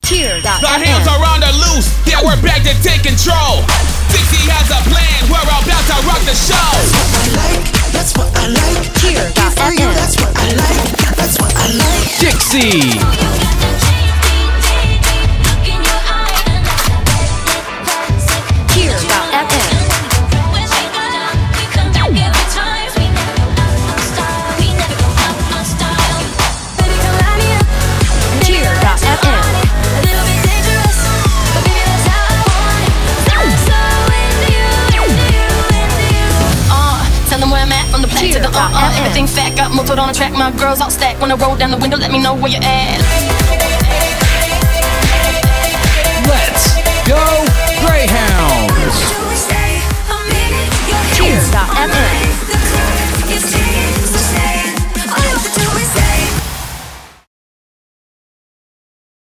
The hands are on the loose, yeah, we're back to take control. Dixie has a plan, we're about to rock the show. That's what I like, that's what I like. For you, that's what I like, that's what I like. Dixie. Everything fat, got motored on the track. My girls all stacked. When I roll down the window, let me know where you're at.